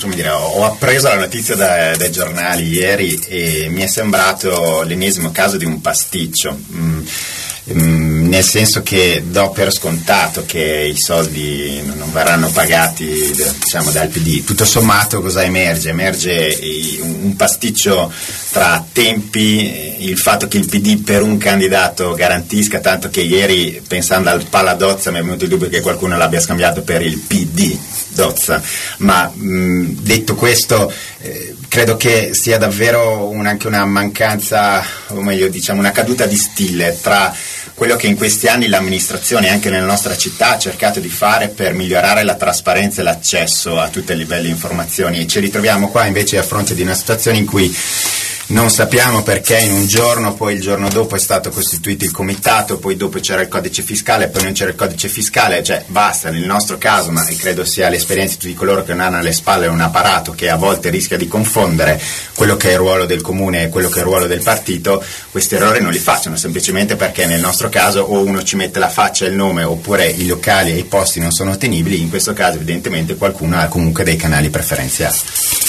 come dire, ho appreso la notizia dai giornali ieri e mi è sembrato l'ennesimo caso di un pasticcio. Nel senso che do per scontato che i soldi non verranno pagati, diciamo, dal PD. Tutto sommato cosa emerge? Emerge un pasticcio tra tempi, il fatto che il PD per un candidato garantisca, tanto che ieri, pensando al Palla Dozza, mi è venuto il dubbio che qualcuno l'abbia scambiato per il PD Dozza, ma detto questo, credo che sia davvero anche una mancanza, o meglio diciamo una caduta di stile tra quello che in questi anni l'amministrazione anche nella nostra città ha cercato di fare per migliorare la trasparenza e l'accesso a tutti i livelli di informazioni, e ci ritroviamo qua invece a fronte di una situazione in cui non sappiamo perché in un giorno, poi il giorno dopo è stato costituito il comitato, poi dopo c'era il codice fiscale, poi non c'era il codice fiscale, cioè basta, nel nostro caso, ma credo sia l'esperienza di tutti coloro che non hanno alle spalle un apparato che a volte rischia di confondere quello che è il ruolo del comune e quello che è il ruolo del partito, questi errori non li facciano, semplicemente perché nel nostro caso o uno ci mette la faccia e il nome oppure i locali e i posti non sono tenibili, in questo caso evidentemente qualcuno ha comunque dei canali preferenziali.